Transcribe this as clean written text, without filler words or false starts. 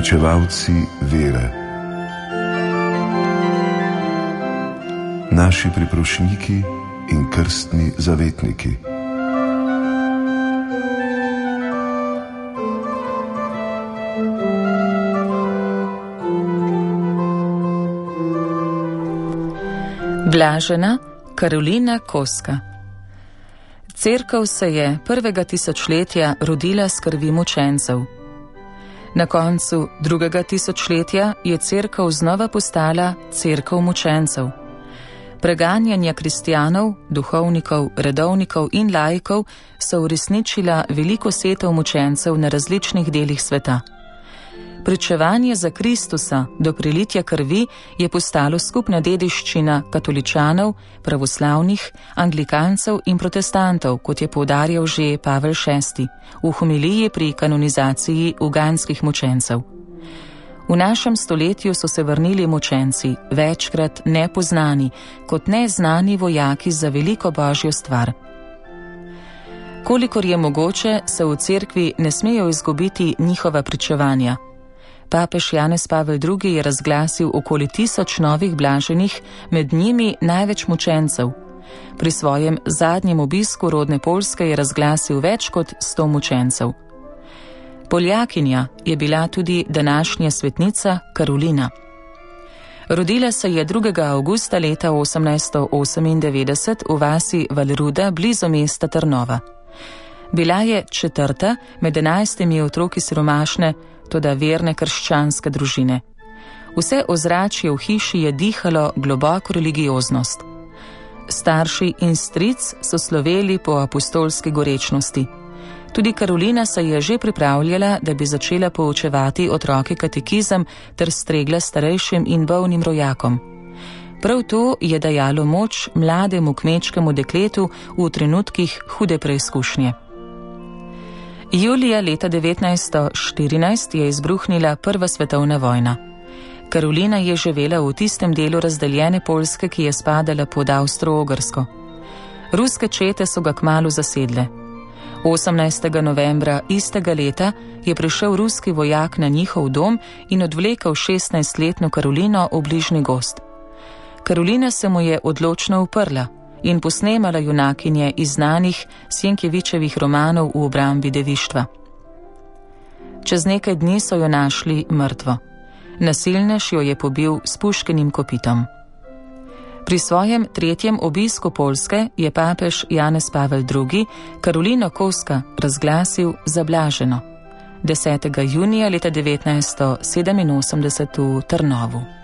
Pričevalci vere. Naši priprošniki in krstni zavetniki. Blažena Karolina Koska. Cerkev se je prvega tisočletja rodila s krvi mučencev. Na koncu drugega tisočletja je cerkev znova postala cerkev mučencev. Preganjanja kristjanov, duhovnikov, redovnikov in laikov so uresničila veliko setev mučencev na različnih delih sveta. Pričevanje za Kristusa do prelitja krvi je postalo skupna dediščina katoličanov, pravoslavnih, anglikancev in protestantov, kot je poudarjal že Pavel VI v homiliji pri kanonizaciji uganskih mučencev. V našem stoletju so se vrnili mučenci, večkrat nepoznani, kot neznani vojaki za veliko božjo stvar. Kolikor je mogoče, se v cerkvi ne smejo izgubiti njihova pričevanja. Papež Janez Pavel II. Je razglasil okoli 1000 novih blaženih, med njimi največ mučencev. Pri svojem zadnjem obisku rodne Poljske je razglasil več kot 100 mučencev. Poljakinja je bila tudi današnja svetnica Karolina. Rodila se je 2. avgusta leta 1898 v vasi Valruda blizu mesta Trnova. Bila je 4. med 11 otroki siromašne, toda verne krščanske družine. Vse ozračje v hiši je dihalo globoko religioznost. Starši in stric so sloveli po apostolski gorečnosti. Tudi Karolina se je že pripravljala, da bi začela poučevati otroke katekizem ter stregla starejšim in bolnim rojakom. Prav to je dajalo moč mlademu kmečkemu dekletu v trenutkih hude preizkušnje. Julija leta 1914 je izbruhnila Prva svetovna vojna. Karolina je živela v tistem delu razdeljene Poljske, ki je spadala pod Avstro-Ogrsko. Ruske čete so ga kmalu zasedle. 18. novembra istega leta je prišel ruski vojak na njihov dom in odvlekel 16-letno Karolino v bližnji gozd. Karolina se mu je odločno uprla in posnemala junakinje iz znanih Sienkiewicz romanov v obrambi devištva. Čez nekaj dni so jo našli mrtvo. Nasilnež jo je pobil s puškinim kopitom. Pri svojem 3. obisku Poljske je papež Janez Pavel II. Karolino Koska razglasil za blaženo. 10. junija leta 1987 v Trnovu.